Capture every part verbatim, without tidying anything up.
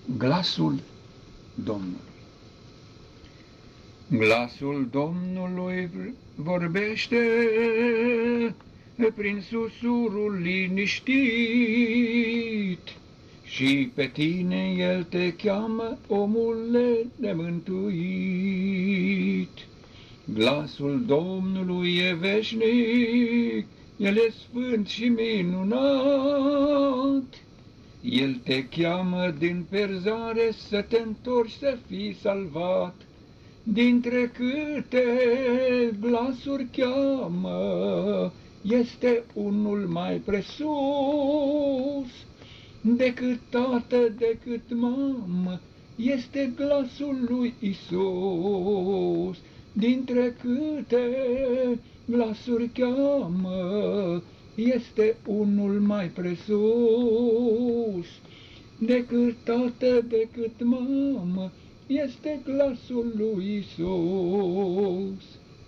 Glasul Domnului. Glasul Domnului vorbește prin susurul liniștit și pe tine El te cheamă, omule nemântuit. Glasul Domnului e veșnic, El e sfânt și minunat. El te cheamă din perzare să te întorci, să fii salvat. Dintre câte glasuri cheamă, este unul mai presus decât tată, decât mamă, este glasul lui Isus. Dintre câte glasuri cheamă, este unul mai presus decât tată, decât mamă, este glasul lui Isus.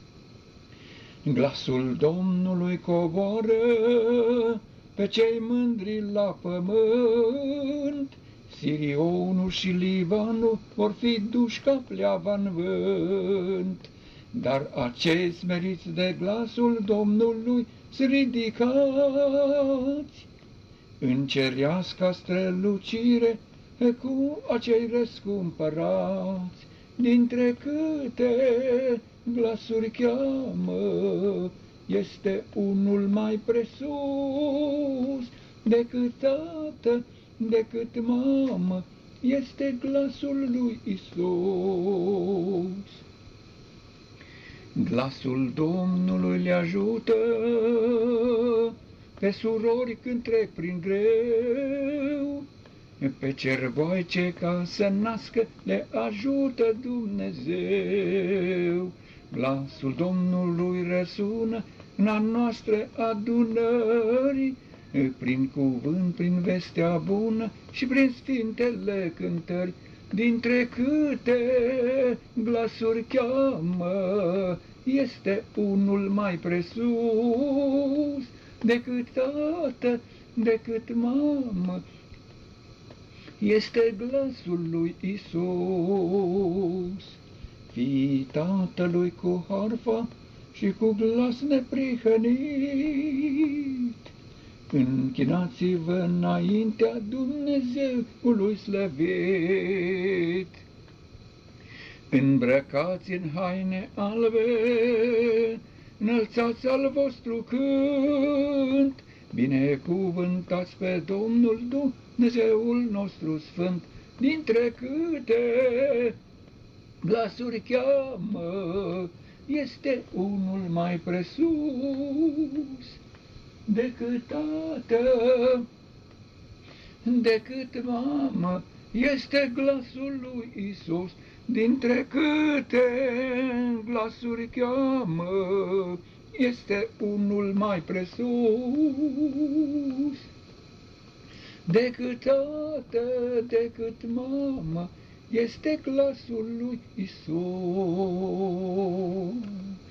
Glasul Domnului coboară pe cei mândri la pământ, Sirionul și Libanul vor fi duși ca pleava în vânt. Dar acei smeriți de glasul Domnului s ridicați în cerească strălucire cu acei răscumpărați. Dintre câte glasuri cheamă, este unul mai presus decât tată, decât mamă, este glasul lui Isus. Glasul Domnului le ajută pe surori când trec prin greu, pe cerboaice ca să nască le ajută Dumnezeu. Glasul Domnului răsună în a noastre adunări, prin cuvânt, prin vestea bună și prin sfintele cântări. Dintre câte glasuri cheamă, este unul mai presus decât tată, decât mamă, este glasul lui Isus. Fii Tatălui cu harfa și cu glas neprihănit, închinați-vă înaintea Dumnezeului slăvit. Îmbrăcați în haine albe, înălțați al vostru cânt, binecuvântați pe Domnul Dumnezeul nostru sfânt. Dintre câte glasuri cheamă, este unul mai presus decât tată, decât mamă, este glasul lui Isus. Dintre câte glasuri cheamă, este unul mai presus decât tată, decât mamă, este glasul lui Isus.